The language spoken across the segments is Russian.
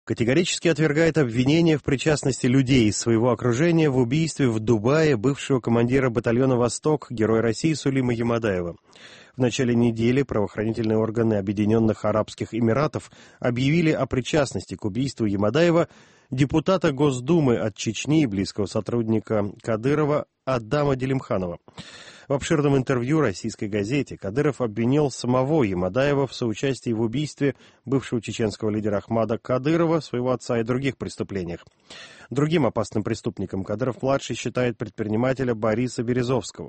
категорически отвергает обвинения в причастности людей из своего окружения в убийстве в Дубае бывшего командира батальона «Восток», Героя России Сулима Ямадаева. В начале недели правоохранительные органы Объединенных Арабских Эмиратов объявили о причастности к убийству Ямадаева депутата Госдумы от Чечни и близкого сотрудника Кадырова Адама Делимханова. В обширном интервью российской газете Кадыров обвинил самого Ямадаева в соучастии в убийстве бывшего чеченского лидера Ахмада Кадырова, своего отца, и других преступлениях. Другим опасным преступником Кадыров-младший считает предпринимателя Бориса Березовского.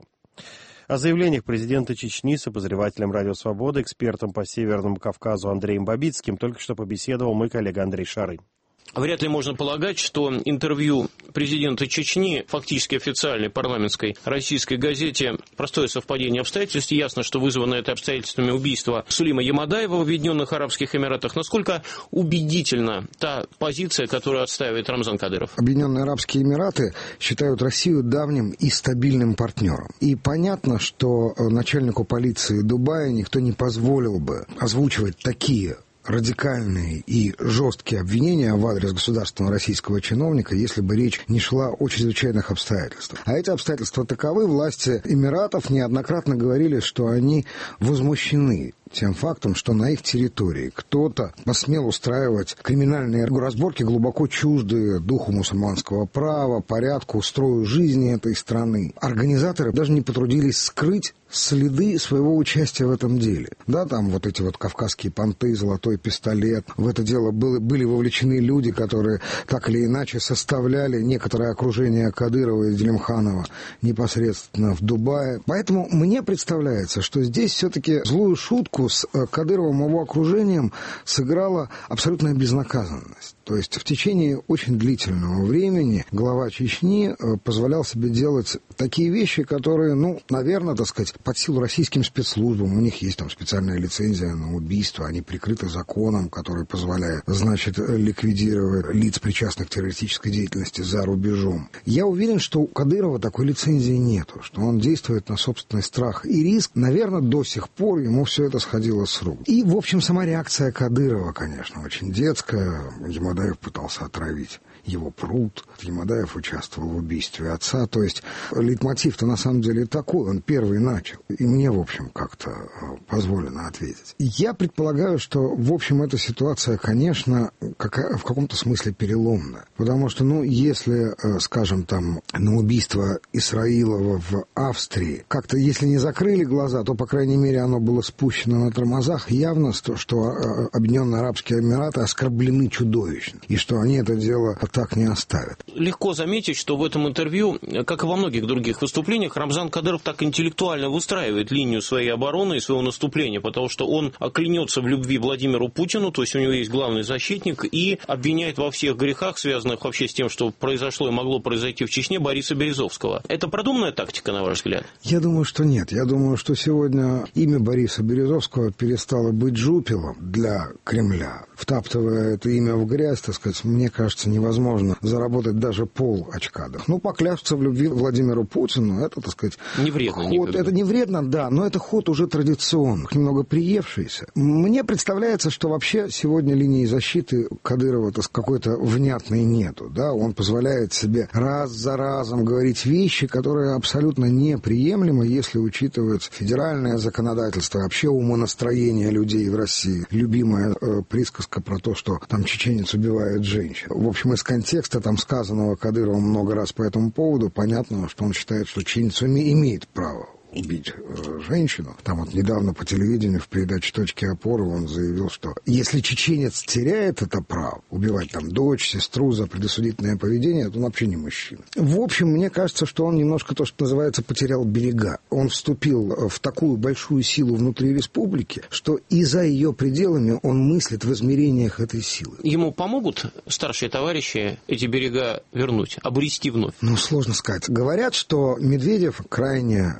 О заявлениях президента Чечни с обозревателем «Радио Свобода», экспертом по Северному Кавказу Андреем Бабицким только что побеседовал мой коллега Андрей Шарый. Вряд ли можно полагать, что интервью президента Чечни фактически официальной парламентской российской газете простое совпадение обстоятельств. Ясно, что вызвано это обстоятельствами убийства Сулима Ямадаева в Объединенных Арабских Эмиратах. Насколько убедительна та позиция, которую отстаивает Рамзан Кадыров? Объединенные Арабские Эмираты считают Россию давним и стабильным партнером. И понятно, что начальнику полиции Дубая никто не позволил бы озвучивать такие радикальные и жесткие обвинения в адрес государственного российского чиновника, если бы речь не шла о чрезвычайных обстоятельствах. А эти обстоятельства таковы. Власти Эмиратов неоднократно говорили, что они возмущены тем фактом, что на их территории кто-то посмел устраивать криминальные разборки, глубоко чуждые духу мусульманского права, порядку, устрою жизни этой страны. Организаторы даже не потрудились скрыть следы своего участия в этом деле. Да, там вот эти вот кавказские понты, золотой пистолет. В это дело были вовлечены люди, которые так или иначе составляли некоторое окружение Кадырова и Делимханова непосредственно в Дубае. Поэтому мне представляется, что здесь все-таки злую шутку с Кадыровым и его окружением сыграла абсолютная безнаказанность. То есть в течение очень длительного времени глава Чечни позволял себе делать такие вещи, которые, наверное, так сказать, под силу российским спецслужбам. У них есть там специальная лицензия на убийство, они прикрыты законом, который позволяет, ликвидировать лиц, причастных к террористической деятельности за рубежом. Я уверен, что у Кадырова такой лицензии нету, что он действует на собственный страх и риск. Наверное, до сих пор ему все это сходило с рук. И, в общем, сама реакция Кадырова, конечно, очень детская. Ямадаев пытался отравить его пруд. Ямадаев участвовал в убийстве отца. То есть лейтмотив-то на самом деле такой. Он первый начал. И мне, в общем, как-то позволено ответить. Я предполагаю, что, в общем, эта ситуация, конечно, в каком-то смысле переломная. Потому что, если, скажем, там, на убийство Исраилова в Австрии как-то, если не закрыли глаза, то, по крайней мере, оно было спущено на тормозах. Явно, что Объединенные Арабские Эмираты оскорблены чудовищно. И что они это дело так не оставят. Легко заметить, что в этом интервью, как и во многих других выступлениях, Рамзан Кадыров так интеллектуально выстраивает линию своей обороны и своего наступления, потому что он клянется в любви Владимиру Путину, то есть у него есть главный защитник, и обвиняет во всех грехах, связанных вообще с тем, что произошло и могло произойти в Чечне, Бориса Березовского. Это продуманная тактика, на ваш взгляд? Я думаю, что нет. Я думаю, что сегодня имя Бориса Березовского перестало быть жупелом для Кремля. Втаптывая это имя в грязь, так сказать, мне кажется, невозможно заработать даже пол очка. Поклясться в любви Владимиру Путину, это, так сказать, не вредно, ход. Это не вредно, да, но это ход уже традиционный, немного приевшийся. Мне представляется, что вообще сегодня линии защиты Кадырова какой-то внятной нету. Да? Он позволяет себе раз за разом говорить вещи, которые абсолютно неприемлемы, если учитывать федеральное законодательство, вообще умонастроение людей в России. Любимая присказка про то, что там чеченец убивает женщин. В общем, из контекста там сказанного Кадыровым много раз по этому поводу понятно, что он считает, что чеченец имеет право убить женщину. Там вот недавно по телевидению в передаче «Точки опоры» он заявил, что если чеченец теряет это право убивать там дочь, сестру за предосудительное поведение, то он вообще не мужчина. В общем, мне кажется, что он немножко, то, что называется, потерял берега. Он вступил в такую большую силу внутри республики, что и за ее пределами он мыслит в измерениях этой силы. Ему помогут старшие товарищи эти берега вернуть, обрести вновь? Сложно сказать. Говорят, что Медведев крайне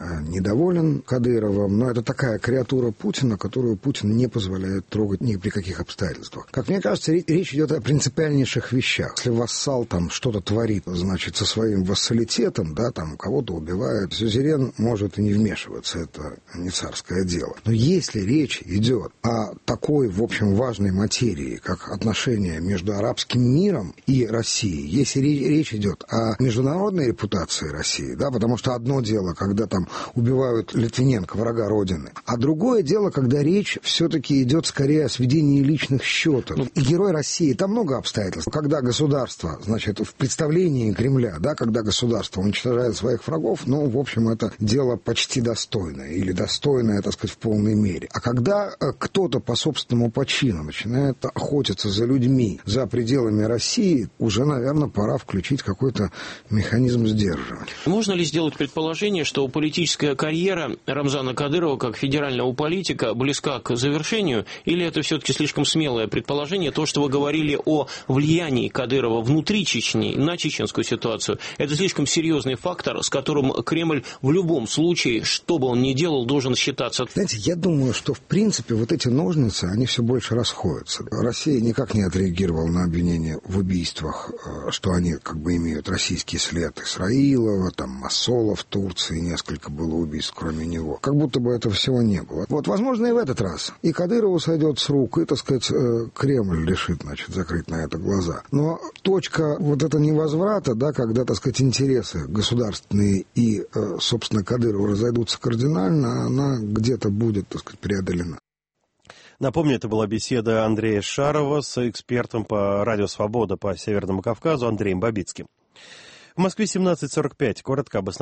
недоволен Кадыровым, но это такая креатура Путина, которую Путин не позволяет трогать ни при каких обстоятельствах. Как мне кажется, речь идет о принципиальнейших вещах. Если вассал там что-то творит, значит, со своим вассалитетом, да, там кого-то убивает, сюзерен может и не вмешиваться, это не царское дело. Но если речь идет о такой, в общем, важной материи, как отношения между арабским миром и Россией, если речь идет о международной репутации России, да, потому что одно дело, когда там убивают Литвиненко, врага Родины, а другое дело, когда речь все-таки идет скорее о сведении личных счетов. И герой России, там много обстоятельств. Когда государство, значит, в представлении Кремля, да, когда государство уничтожает своих врагов, ну, в общем, это дело почти достойное, или достойное, так сказать, в полной мере. А когда кто-то по собственному почину начинает охотиться за людьми за пределами России, уже, наверное, пора включить какой-то механизм сдерживания. Можно ли сделать предположение, что политическая карьера Рамзана Кадырова как федерального политика близка к завершению, или это все-таки слишком смелое предположение, то, что вы говорили о влиянии Кадырова внутри Чечни на чеченскую ситуацию, это слишком серьезный фактор, с которым Кремль в любом случае, что бы он ни делал, должен считаться? Знаете, я думаю, что в принципе вот эти ножницы, они все больше расходятся. Россия никак не отреагировала на обвинения в убийствах, что они как бы имеют российский след. Исраилова, там Масола в Турции, несколько было убийств, кроме него. Как будто бы этого всего не было. Вот, возможно, и в этот раз. И Кадырову сойдет с рук, и, так сказать, Кремль решит, значит, закрыть на это глаза. Но точка вот эта невозврата, да, когда, так сказать, интересы государственные и, собственно, Кадырова разойдутся кардинально, она где-то будет, так сказать, преодолена. Напомню, это была беседа Андрея Шарова с экспертом по Радио Свобода по Северному Кавказу Андреем Бабицким. В Москве 17:45. Коротко об основных